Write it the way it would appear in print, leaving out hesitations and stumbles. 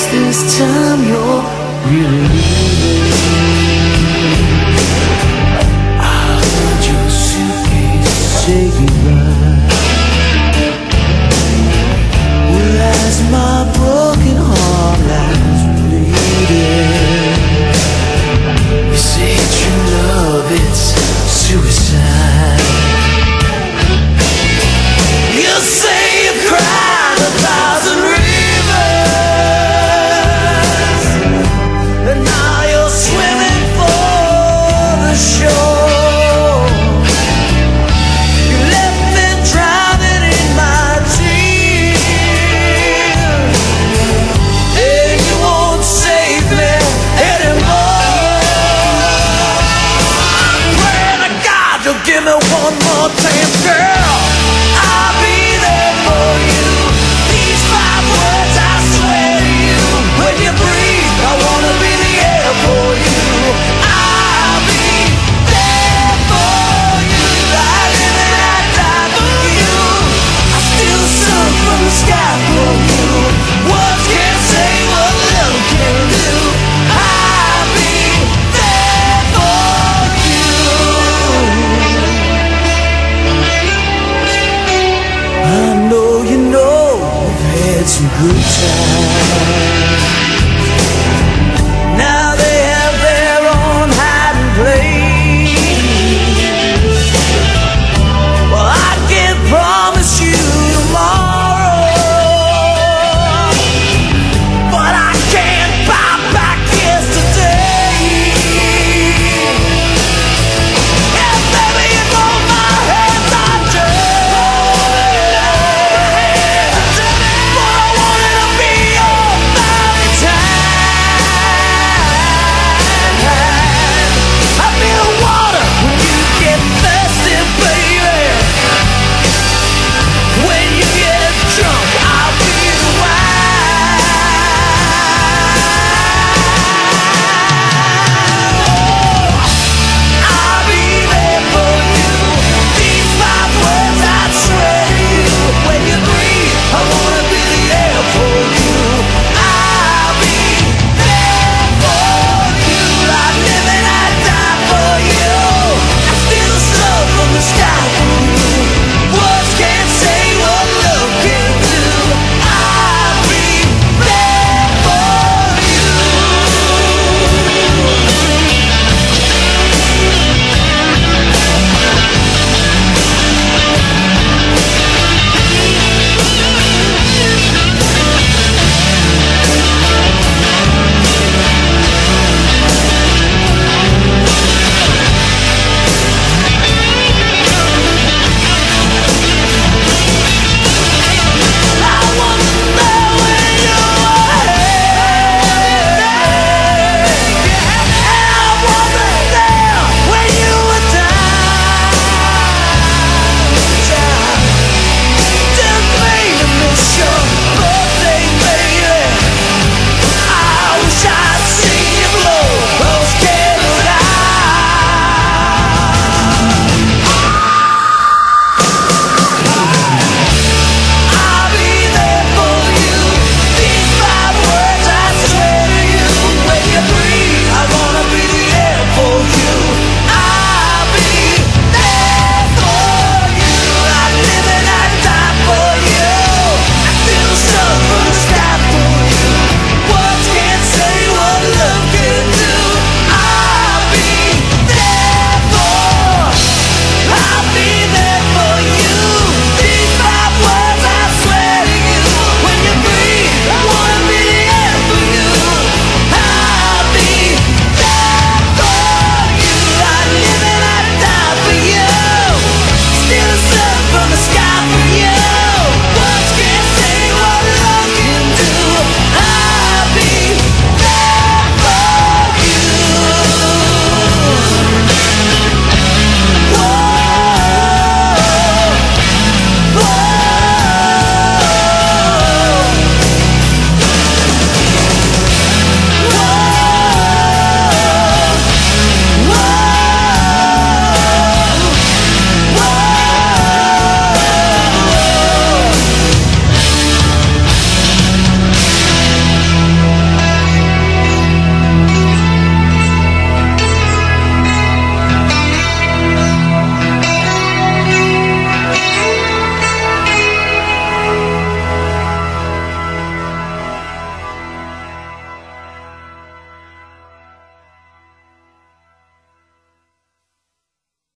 this time you're really leaving. I heard your suitcase say goodbye. Well, as my broken heart lies bleeding, you say true love, it's suicide. You say you cried 1,000 rivers, and now you're swimming for the shore. You left me drowning in my tears, and you won't save me anymore. I'm praying to God you'll give me one more chance, girl. I'll be there for you. These 5 words I swear to you. When you breathe, I wanna be the air for you. I'll be there for you. I live and I die for you. I still sun from the sky for you. Words can't say what love can do. I'll be there for you. I know you know we've had some good times.